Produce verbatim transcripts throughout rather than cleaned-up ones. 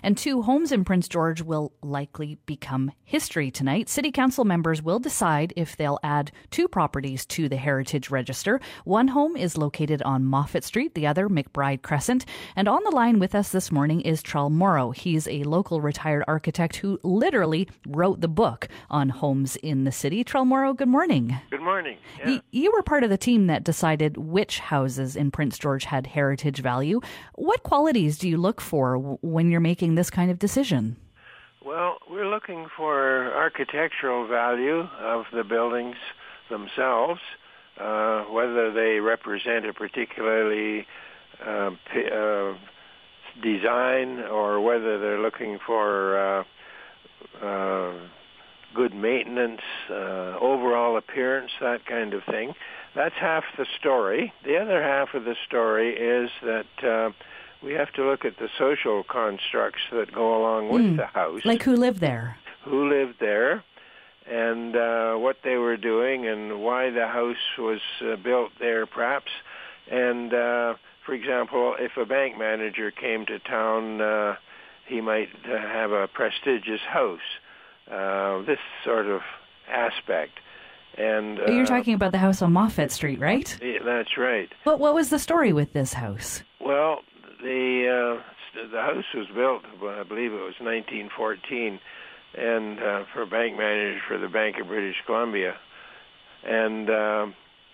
And two homes in Prince George will likely become history tonight. City Council members will decide if they'll add two properties to the Heritage Register. One home is located on Moffat Street, the other McBride Crescent. And on the line with us this morning is Trell Morrow. He's a local retired architect who literally wrote the book on homes in the city. Trell Morrow, good morning. Good morning. Yeah. Y- you were part of the team that decided which houses in Prince George had heritage value. What qualities do you look for w- when you're making this kind of decision? Well, we're looking for architectural value of the buildings themselves, uh, whether they represent a particularly uh, p- uh, design or whether they're looking for uh, uh, good maintenance, uh, overall appearance, that kind of thing. That's half the story. The other half of the story is that uh, we have to look at the social constructs that go along with Mm. the house. Like who lived there? Who lived there, and uh, what they were doing, and why the house was uh, built there, perhaps. And, uh, for example, if a bank manager came to town, uh, he might uh, have a prestigious house. Uh, this sort of aspect. And uh, You're talking about the house on Moffat Street, right? Yeah, that's right. But what was the story with this house? Well, the uh, the house was built, I believe it was nineteen fourteen, and uh, for a bank manager for the Bank of British Columbia. And uh,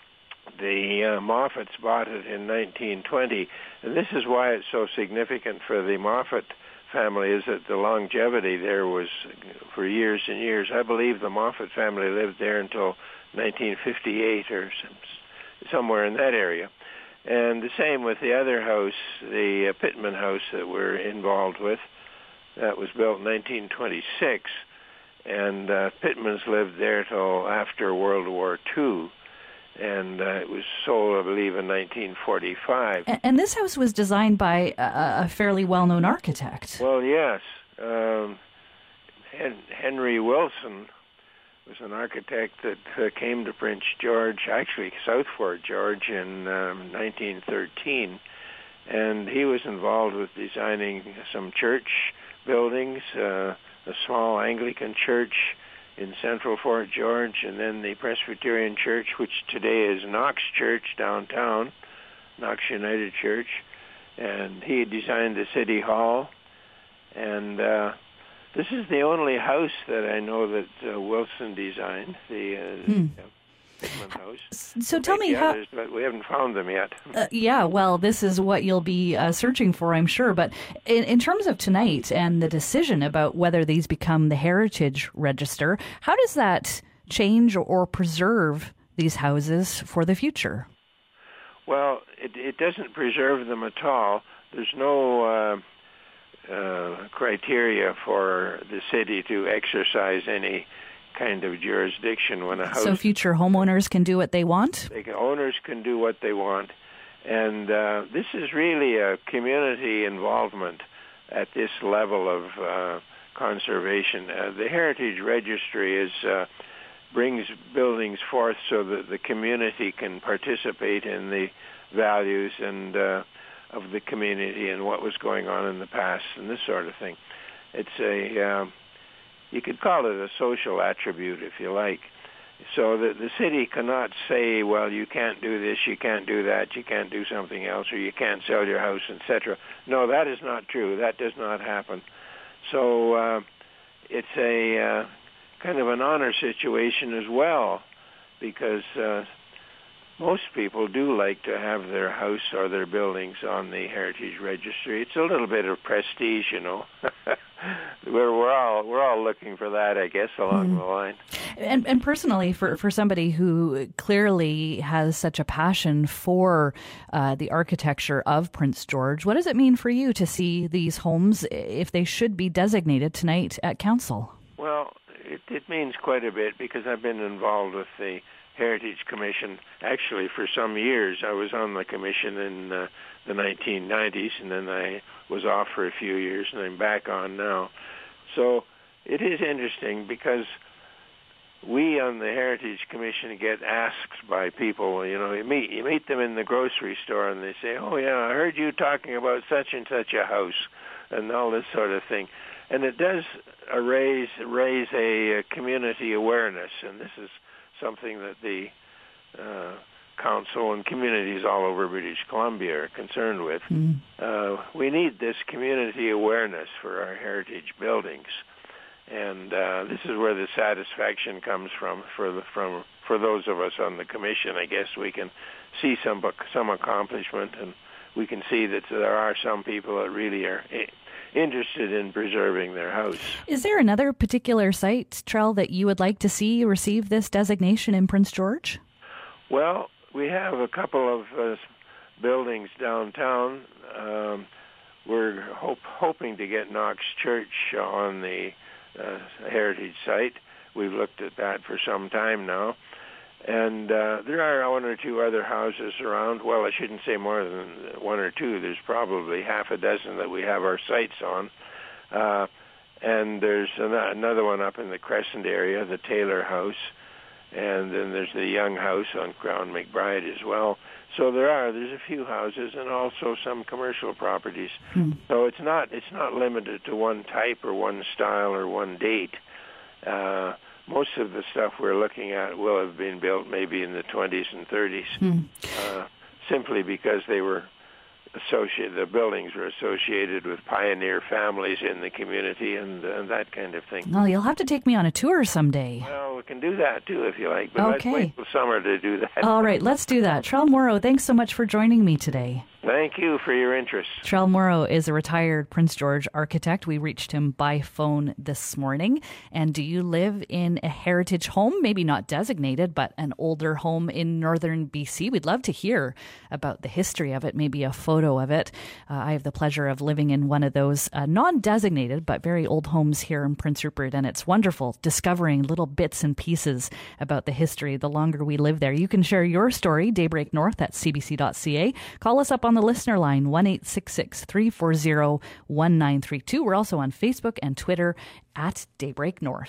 the uh, Moffats bought it in nineteen twenty. And this is why it's so significant for the Moffat family, is that the longevity there was for years and years. I believe the Moffat family lived there until nineteen fifty-eight or some, somewhere in that area. And the same with the other house, the uh, Pittman house that we're involved with. That was built in nineteen twenty-six, and uh, Pittmans lived there till after World War Two. And uh, it was sold, I believe, in nineteen forty-five. And, and this house was designed by a, a fairly well-known architect. Well, yes. Um, Hen- Henry Wilson was an architect that uh, came to Prince George, actually South Fort George, in um, nineteen thirteen. And he was involved with designing some church buildings, uh, a small Anglican church in Central Fort George, and then the Presbyterian Church, which today is Knox Church downtown, Knox United Church. And he designed the City Hall. And uh, this is the only house that I know that uh, Wilson designed, the uh, hmm. Pittman house. So tell me how... Others, but we haven't found them yet. Uh, yeah, well, this is what you'll be uh, searching for, I'm sure. But in, in terms of tonight and the decision about whether these become the Heritage Register, how does that change or preserve these houses for the future? Well, it, it doesn't preserve them at all. There's no uh, uh, criteria for the city to exercise any kind of jurisdiction when a house... So future homeowners can do what they want? They can, owners can do what they want. And uh, this is really a community involvement at this level of uh, conservation. Uh, the Heritage Registry is uh, brings buildings forth so that the community can participate in the values and uh, of the community and what was going on in the past and this sort of thing. It's a... Uh, You could call it a social attribute, if you like. So that the city cannot say, well, you can't do this, you can't do that, you can't do something else, or you can't sell your house, et cetera. No, that is not true. That does not happen. So uh, it's a uh, kind of an honor situation as well, because uh, most people do like to have their house or their buildings on the Heritage Registry. It's a little bit of prestige, you know. we're, we're all we're all looking for that, I guess, along mm. the line. And, and personally, for, for somebody who clearly has such a passion for uh, the architecture of Prince George, what does it mean for you to see these homes, if they should be designated tonight at council? Well, it, it means quite a bit, because I've been involved with the Heritage Commission actually for some years. I was on the commission in uh, the nineteen nineties, and then I was off for a few years, and I'm back on now. So it is interesting, because we on the Heritage Commission get asked by people, you know, you meet, you meet them in the grocery store, and they say, oh, yeah, I heard you talking about such and such a house. and all this sort of thing. And it does uh, raise raise a, a community awareness, and this is something that the uh, council and communities all over British Columbia are concerned with. Mm. Uh, we need this community awareness for our heritage buildings, and uh, this is where the satisfaction comes from for the from for those of us on the commission. I guess we can see some some accomplishment, and we can see that there are some people that really are interested in preserving their house. Is there another particular site, Trell, that you would like to see receive this designation in Prince George? Well, we have a couple of uh, buildings downtown. Um, we're hope, hoping to get Knox Church on the uh, heritage site. We've looked at that for some time now. And uh, there are one or two other houses around. Well, I shouldn't say more than one or two. There's probably half a dozen that we have our sights on. Uh, and there's an- another one up in the Crescent area, the Taylor House. And then there's the Young House on Crown McBride as well. So there are. There's a few houses and also some commercial properties. Hmm. So it's not it's not limited to one type or one style or one date. Uh Most of the stuff we're looking at will have been built maybe in the twenties and thirties, hmm. uh, simply because they were associated. The buildings were associated with pioneer families in the community and, uh, that kind of thing. Well, you'll have to take me on a tour someday. Well, we can do that too if you like, but okay. let's wait till summer to do that. All right, let's do that. Trell Morrow, thanks so much for joining me today. Thank you for your interest. Trell Morrow is a retired Prince George architect. We reached him by phone this morning. And do you live in a heritage home? Maybe not designated, but an older home in northern B C? We'd love to hear about the history of it, maybe a photo of it. Uh, I have the pleasure of living in one of those uh, non-designated but very old homes here in Prince Rupert, and it's wonderful discovering little bits and pieces about the history the longer we live there. You can share your story, Daybreak North at c b c dot c a. Call us up on the listener line, one eight six six, three four zero, one nine three two. We're also on Facebook and Twitter at Daybreak North.